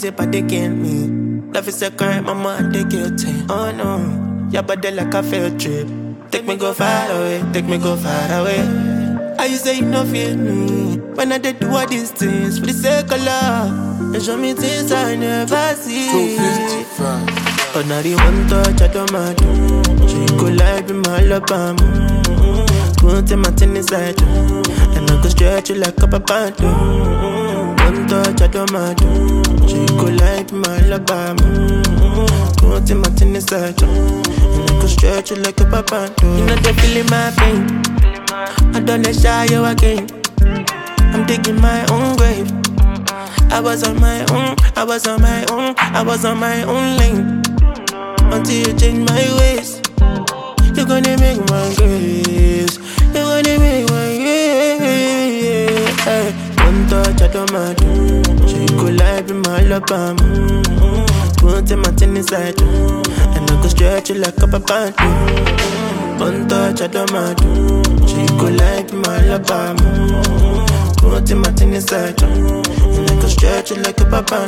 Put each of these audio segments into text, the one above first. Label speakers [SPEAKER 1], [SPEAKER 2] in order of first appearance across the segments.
[SPEAKER 1] is it, but they can't me. Love is a crime, mama, and they guilty. Oh no, your body like a field trip. Take me go far away, take me go far away. I you say you no feel me when I did do all these things for the sake of love. And show me things I never see.
[SPEAKER 2] 255.
[SPEAKER 1] But now the one touch I don't matter. She could like be my love, put my tin inside you, and I go stretch you like a papa. One touch I don't matter. She could like be my love, put my tin inside you, and I go stretch you like a papa. You know they feeling my pain. I don't let shy you again. I'm digging my own grave. I was on my own, I was on my own, I was on my own lane. Until you change my ways, you're gonna make my grace. You're gonna make my grace. Hey, one touch I don't matter. She could like be my love, put my tin inside you, and I go stretch you like a papa. One touch I don't matter. She could like be my love, put my tin inside you, and I go stretch you like a papa.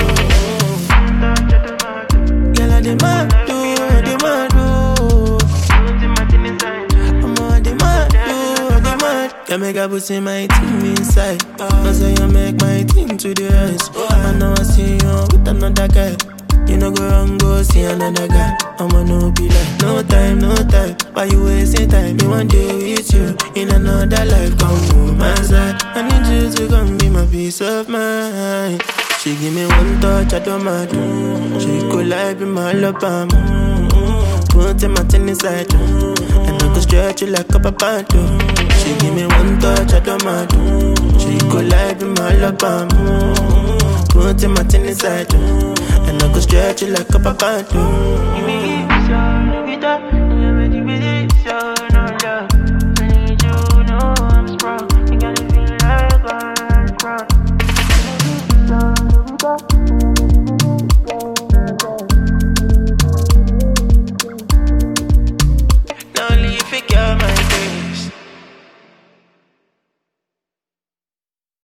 [SPEAKER 1] Girl, I demand do, I demand do. I'm on demand do, I demand. You make a pussy my team inside. I say you make my team to the rise. I know I see you with another guy. You know go wrong, go see another guy. I'ma no be like, no time, no time. Why you wasting time? Me one day with you in another life. Come to my side. I need you to come be my peace of mind. She give me one touch, I don't matter. She could like be my love, put my tin inside you, and I go stretch you like a papa. She give me one touch, I don't matter. She could like be my love, put my tin inside you, and I go stretch you like a papa.
[SPEAKER 3] Give me